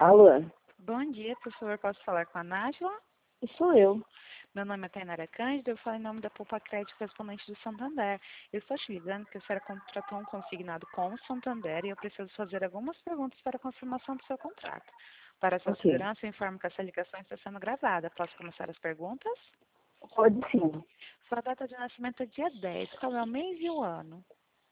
Alô, Bom dia, por favor, posso falar com a Nájila? sou eu. Meu nome é Tainara Cândido, eu falo em nome da Poupa Crédito Correspondente do Santander. Eu estou te ligando porque a senhora contratou um consignado com o Santander e eu preciso fazer algumas perguntas para a confirmação do seu contrato. Para a sua Ok. segurança, eu informo que essa ligação está sendo gravada. Posso começar as perguntas? Pode sim. Sua data de nascimento é dia 10. Qual é o mês e o ano?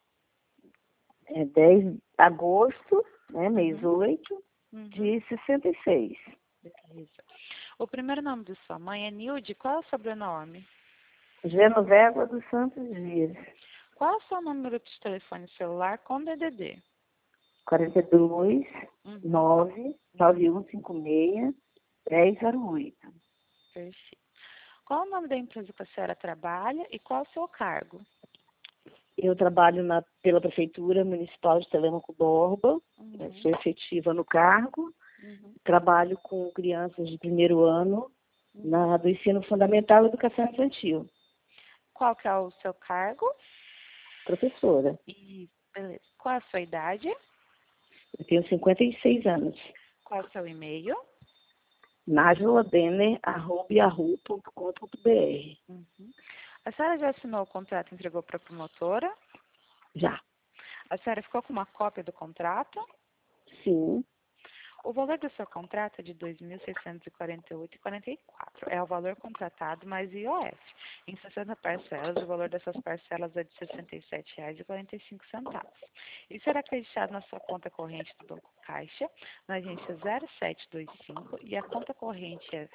É 10 de agosto, né, mês Uhum. 8 Uhum. de 66. Beleza. O primeiro nome de sua mãe é Nilde. Qual é o sobrenome? Genoveva dos Santos Dias. Qual é o seu número de telefone celular com DDD? 42 Uhum. 9 9156 1008. Perfeito. Qual o nome da empresa que a senhora trabalha e qual o seu cargo? Eu trabalho pela Prefeitura Municipal de Telêmaco Borba, Uhum. sou efetiva no cargo, Uhum. trabalho com crianças de primeiro ano Uhum. do ensino fundamental e educação infantil. Qual que é o seu cargo? Professora. E, beleza. Qual a sua idade? Eu tenho 56 anos. Qual o seu e-mail? najladenner@yahoo.com.br. Uhum. A senhora já assinou o contrato e entregou para a promotora? Já. A senhora ficou com uma cópia do contrato? Sim. O valor do seu contrato é de R$ 2.648,44. É o valor contratado mais IOF. Em 60 parcelas, o valor dessas parcelas é de R$ 67,45. E será acreditado na sua conta corrente do Banco Caixa, na agência 0725, e a conta corrente é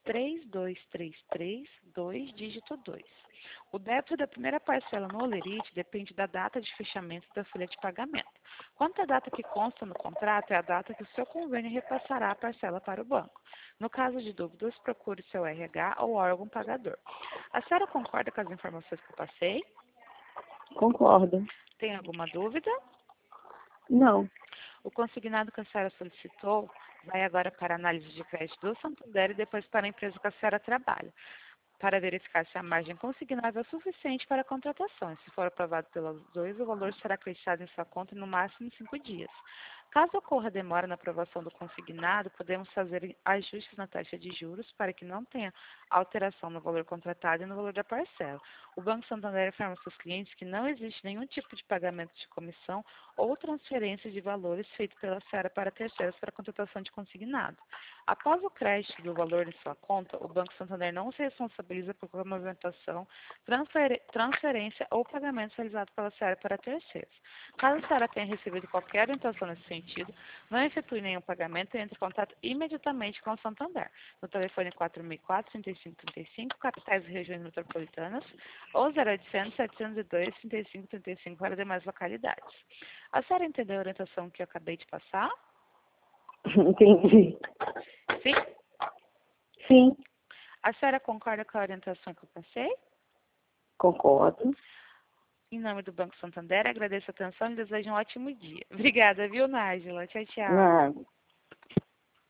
3233-2, dígito 2. O débito da primeira parcela no Olerite depende da data de fechamento da folha de pagamento. Quanto à data que consta no contrato, é a data que o seu convênio repassará a parcela para o banco. No caso de dúvidas, procure seu RH ou órgão pagador. A senhora concorda com as informações que eu passei? Concordo. Tem alguma dúvida? Não. O consignado que a senhora solicitou vai agora para a análise de crédito do Santander e depois para a empresa que a senhora trabalha, para verificar se a margem consignada é suficiente para a contratação. Se for aprovado pelos dois, o valor será acreditado em sua conta no máximo em 5 dias. Caso ocorra demora na aprovação do consignado, podemos fazer ajustes na taxa de juros para que não tenha alteração no valor contratado e no valor da parcela. O Banco Santander informa aos seus clientes que não existe nenhum tipo de pagamento de comissão ou transferência de valores feito pela senhora para terceiros para a contratação de consignado. Após o crédito do valor em sua conta, o Banco Santander não se responsabiliza por qualquer movimentação, transferência ou pagamento realizado pela senhora para terceiros. Caso a senhora tenha recebido qualquer orientação nesse sentido, não efetue nenhum pagamento e entre em contato imediatamente com o Santander, no telefone 4004-3535, capitais e regiões metropolitanas, ou 0800 702 3535 para demais localidades. A senhora entendeu a orientação que eu acabei de passar? Entendi. Sim? Sim, A senhora concorda com a orientação que eu passei? concordo. Em nome do Banco Santander, agradeço a atenção e desejo um ótimo dia. Obrigada, viu, Nájila? Tchau, tchau. Nada.